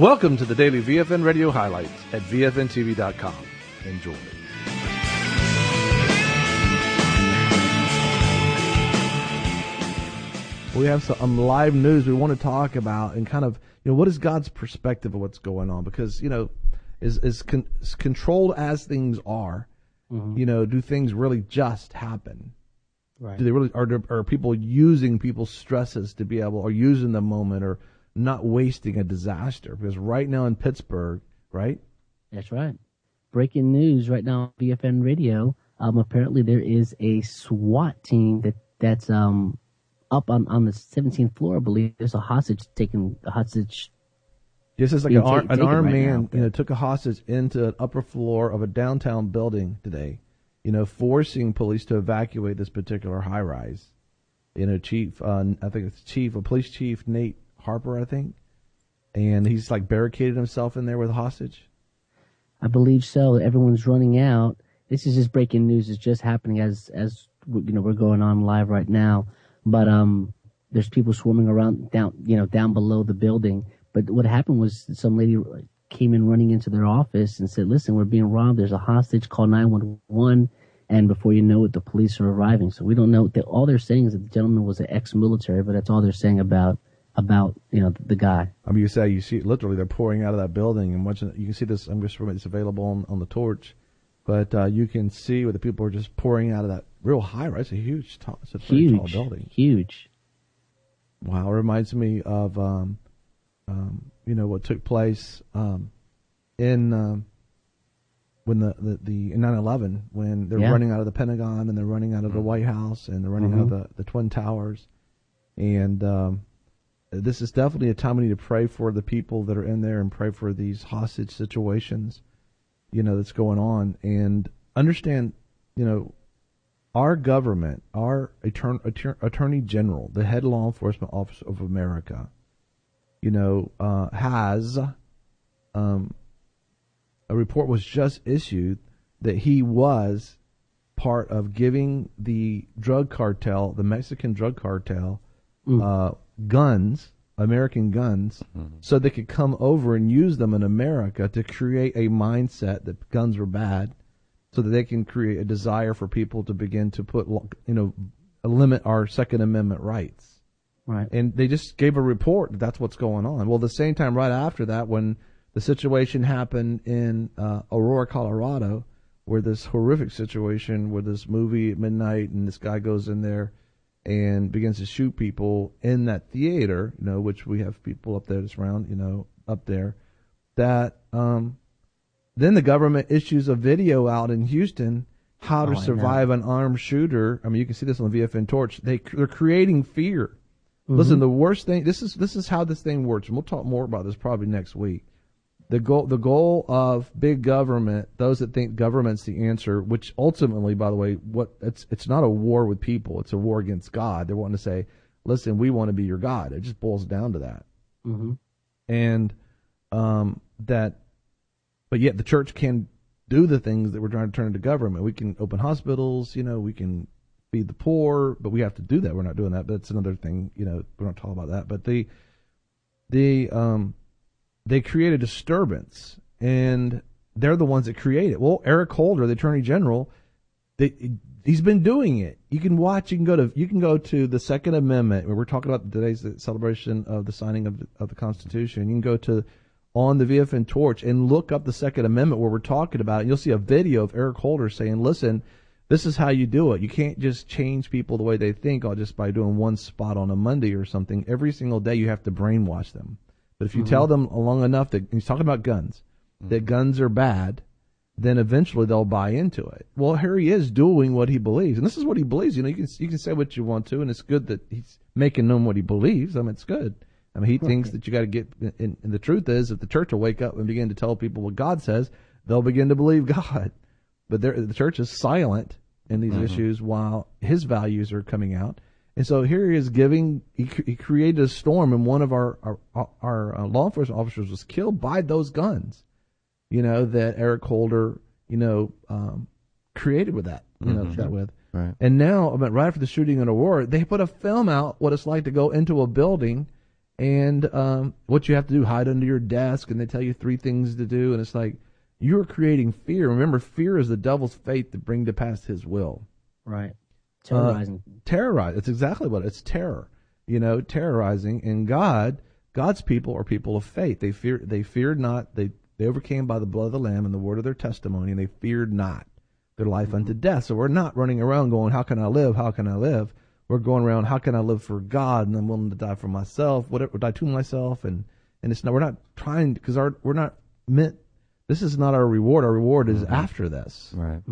Welcome to the daily VFN radio highlights at VFNTV.com. Enjoy. We have some live news we want to talk about and kind of, what is God's perspective of what's going on? Because, as controlled as things are, do things really just happen? Right. Do they really, are people using people's stresses to be able, or using the moment, or not wasting a disaster? Because right now in Pittsburgh, right? That's right. Breaking news right now on BFN Radio. Apparently there is a SWAT team that's up on the 17th floor, I believe. There's a hostage. Yes, it's like an armed man, took a hostage into an upper floor of a downtown building today, forcing police to evacuate this particular high rise. Chief, I think it's Police Chief Nate Harper, I think. And he's like barricaded himself in there with a hostage. I believe so. Everyone's running out. This is just breaking news. It's just happening as we're going on live right now. But there's people swarming around down below the building. But what happened was some lady came in running into their office and said, "Listen, we're being robbed. There's a hostage. Call 911." And before you know it, the police are arriving. So we don't know. All they're saying is that the gentleman was an ex-military, but that's all they're saying about the guy. I mean, you see literally they're pouring out of that building and watching. You can see this. It's available on the torch, but you can see where the people are just pouring out of that real high rise. It's a huge, tall building. Huge. Wow, it reminds me of what took place in when the 9/11, when they're running out of the Pentagon and they're running out of the White House and they're running out of the Twin Towers, and this is definitely a time we need to pray for the people that are in there and pray for these hostage situations, that's going on, and understand, our government, our Attorney General, the head law enforcement officer of America, has a report was just issued that he was part of giving the drug cartel, the Mexican drug cartel, guns, American guns, so they could come over and use them in America to create a mindset that guns were bad, so that they can create a desire for people to begin to put, limit our Second Amendment rights. Right. And they just gave a report that that's what's going on. Well, at the same time, right after that, when the situation happened in Aurora, Colorado, where this horrific situation where this movie at midnight and this guy goes in there and begins to shoot people in that theater, which we have people up there that's around, up there, that then the government issues a video out in Houston, how to survive an armed shooter. I mean, you can see this on the VFN Torch. They're creating fear. Listen, the worst thing, this is how this thing works, and we'll talk more about this probably next week. The goal of big government, those that think government's the answer, which ultimately, by the way, it's not a war with people, it's a war against God. They're wanting to say, listen, we want to be your God. It just boils down to that. And but yet the church can do the things that we're trying to turn into government. We can open hospitals, we can feed the poor, but we have to do that. We're not doing that. But that's another thing, we're not talking about that. But they create a disturbance, and they're the ones that create it. Well, Eric Holder, the Attorney General, he's been doing it. You can go to the Second Amendment, where we're talking about today's celebration of the signing of the Constitution. You can go to on the VFN Torch and look up the Second Amendment where we're talking about it, and you'll see a video of Eric Holder saying, listen, this is how you do it. You can't just change people the way they think just by doing one spot on a Monday or something. Every single day you have to brainwash them. But if you tell them long enough that he's talking about guns, that guns are bad, then eventually they'll buy into it. Well, here he is doing what he believes, and this is what he believes. You can say what you want to, and it's good that he's making known what he believes. I mean, it's good. I mean, he thinks that you got to get. And the truth is, if the church will wake up and begin to tell people what God says, they'll begin to believe God. But the church is silent in these issues while his values are coming out. And so here he is he created a storm, and one of our law enforcement officers was killed by those guns, that Eric Holder, created with that, with. Right. And now, right after the shooting in Aurora, they put a film out what it's like to go into a building And what you have to do, hide under your desk, and they tell you 3 things to do, and it's like you're creating fear. Remember, fear is the devil's faith to bring to pass his will. Right. Terrorizing. Terrorize. It's exactly what it's terror. Terrorizing. And God's people are people of faith. They feared not. They overcame by the blood of the Lamb and the word of their testimony, and they feared not their life unto death. So we're not running around going, how can I live? How can I live? We're going around, how can I live for God? And I'm willing to die for myself, whatever, die to myself. And it's not, we're not trying, because we're not meant, this is not our reward. Our reward is after this. Right.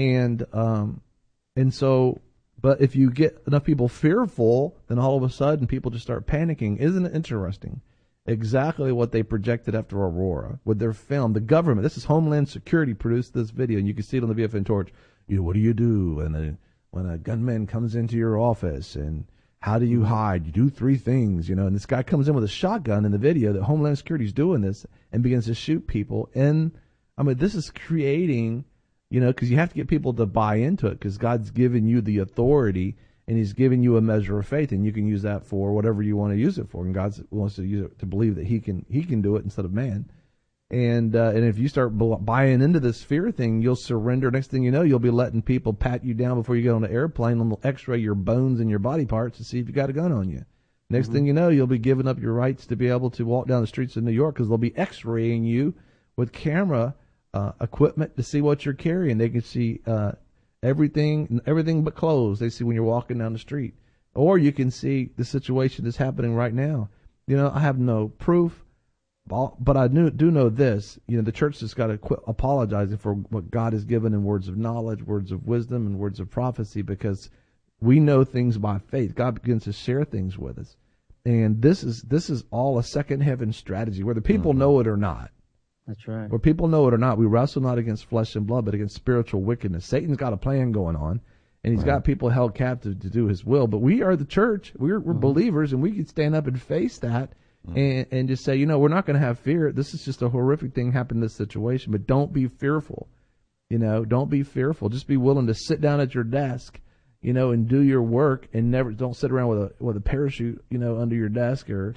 And so, but if you get enough people fearful, then all of a sudden people just start panicking. Isn't it interesting? Exactly what they projected after Aurora with their film. The government, this is Homeland Security, produced this video, and you can see it on the BFN Torch. What do you do when a gunman comes into your office, and how do you hide? You do 3 things, and this guy comes in with a shotgun in the video that Homeland Security is doing this and begins to shoot people. And this is creating, because you have to get people to buy into it, because God's given you the authority and he's given you a measure of faith, and you can use that for whatever you want to use it for. And God wants to use it to believe that he can do it instead of man. And if you start buying into this fear thing, you'll surrender. Next thing you know, you'll be letting people pat you down before you get on the airplane, and they'll x-ray your bones and your body parts to see if you got a gun on you. Next thing you know, you'll be giving up your rights to be able to walk down the streets of New York, because they'll be x-raying you with camera equipment to see what you're carrying. They can see everything but clothes. They see when you're walking down the street. Or you can see the situation that's happening right now. I have no proof, but I do know this. The church has got to quit apologizing for what God has given in words of knowledge, words of wisdom, and words of prophecy, because we know things by faith. God begins to share things with us. And this is all a second heaven strategy, whether people know it or not. That's right. Whether people know it or not, we wrestle not against flesh and blood, but against spiritual wickedness. Satan's got a plan going on, and he's got people held captive to do his will. But we are the church. We're believers, and we can stand up and face that and just say, we're not going to have fear. This is just a horrific thing happened in this situation, but don't be fearful. Don't be fearful. Just be willing to sit down at your desk, and do your work, and don't sit around with a parachute, under your desk, or,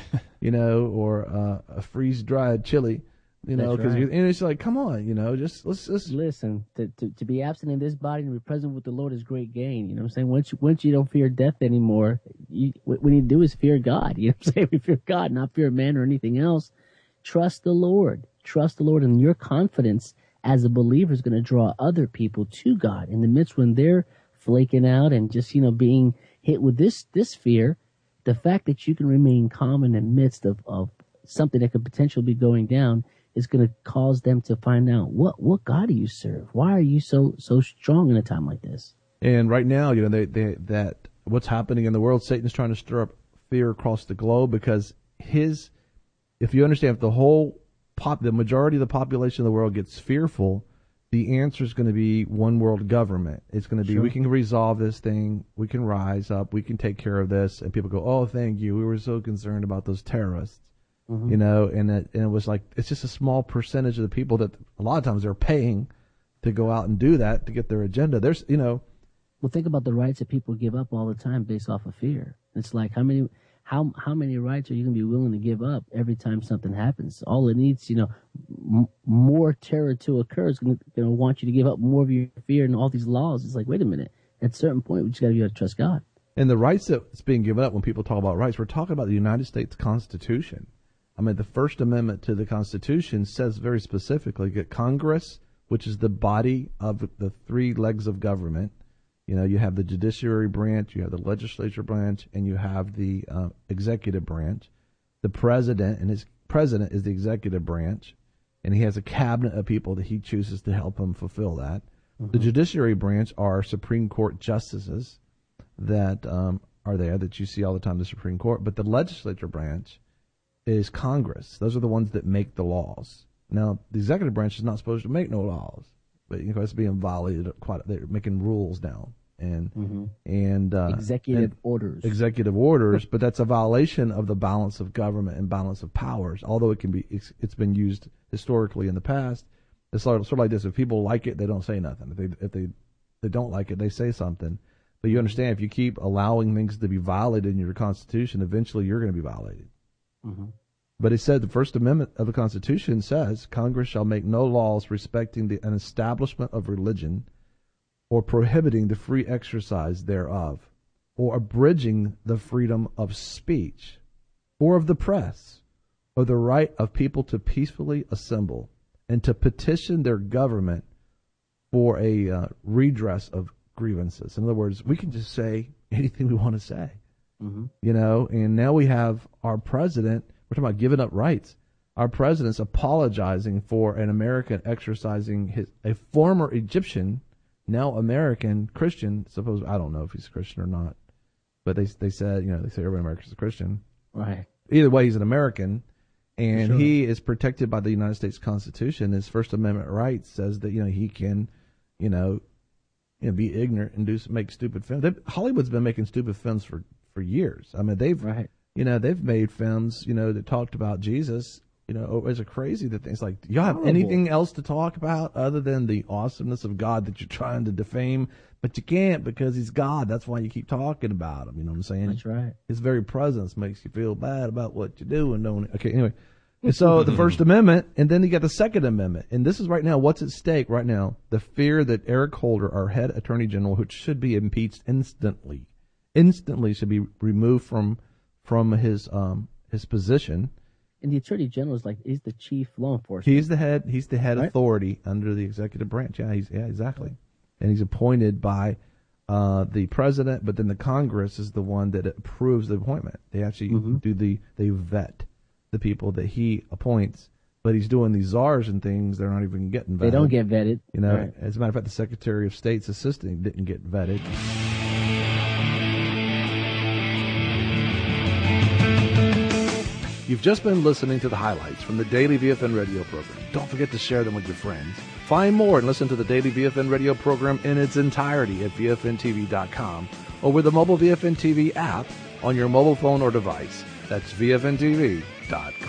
or a freeze-dried chili. Because right. It's like, come on, just let's listen. To be absent in this body and be present with the Lord is great gain. You know what I'm saying? Once you don't fear death anymore, what we need to do is fear God. You know what I'm saying? We fear God, not fear man or anything else. Trust the Lord. Trust the Lord, and your confidence as a believer is going to draw other people to God in the midst when they're flaking out and just being hit with this fear. The fact that you can remain calm in the midst of something that could potentially be going down is going to cause them to find out what God do you serve? Why are you so strong in a time like this? And right now, that what's happening in the world, Satan's trying to stir up fear across the globe, because if you understand, if the majority of the population of the world gets fearful, the answer is going to be one world government. It's going to be, we can resolve this thing, we can rise up, we can take care of this, and people go, oh, thank you, we were so concerned about those terrorists. And it was like, it's just a small percentage of the people that a lot of times they're paying to go out and do that to get their agenda. Well, think about the rights that people give up all the time based off of fear. It's like, how many rights are you going to be willing to give up every time something happens? All it needs, more terror to occur is going to want you to give up more of your fear and all these laws. It's like, wait a minute. At a certain point, we just got to be able to trust God. And the rights that's being given up, when people talk about rights, we're talking about the United States Constitution. The First Amendment to the Constitution says very specifically that Congress, which is the body of the 3 legs of government, you have the judiciary branch, you have the legislature branch, and you have the executive branch. The president is the executive branch, and he has a cabinet of people that he chooses to help him fulfill that. The judiciary branch are Supreme Court justices that are there that you see all the time in the Supreme Court, but the legislature branch is Congress. Those are the ones that make the laws. Now, the executive branch is not supposed to make no laws, but it's being violated they're making rules now. And executive orders, but that's a violation of the balance of government and balance of powers. Although it's been used historically in the past. It's sort of like this: if people like it, they don't say nothing. If they don't like it, they say something. But you understand, if you keep allowing things to be violated in your Constitution, eventually you're going to be violated. Mm-hmm. But it said the First Amendment of the Constitution says Congress shall make no laws respecting an establishment of religion or prohibiting the free exercise thereof or abridging the freedom of speech or of the press or the right of people to peacefully assemble and to petition their government for a redress of grievances. In other words, we can just say anything we want to say, Mm-hmm. and now we have our president. We're talking about giving up rights. Our president's apologizing for an American exercising a former Egyptian, now American Christian. I don't know if he's Christian or not, but they said, they say every American's a Christian. Right. Either way, he's an American, and Sure. he is protected by the United States Constitution. His First Amendment rights says that he can, be ignorant and make stupid films. Hollywood's been making stupid films for years. I mean, they've Right. they've made films, that talked about Jesus, as a crazy that things like, y'all have Horrible. anything else to talk about other than the awesomeness of God that you're trying to defame, but you can't because he's God. That's why you keep talking about him. You know what I'm saying? That's right. His very presence makes you feel bad about what you do and don't. Okay, anyway. And so the First Amendment, and then you got the Second Amendment. And this is right now, what's at stake right now? The fear that Eric Holder, our head attorney general, which should be impeached instantly should be removed from his position. And the Attorney General is the chief law enforcement. He's the head Right. authority under the executive branch. Yeah, exactly. And he's appointed by the president, but then the Congress is the one that approves the appointment. They actually Mm-hmm. they vet the people that he appoints, but he's doing these czars and things. They're not even getting vetted. They don't get vetted. Right. As a matter of fact, the Secretary of State's assistant didn't get vetted. You've just been listening to the highlights from the Daily VFN radio program. Don't forget to share them with your friends. Find more and listen to the Daily VFN radio program in its entirety at VFNTV.com or with the mobile VFN TV app on your mobile phone or device. That's VFNTV.com.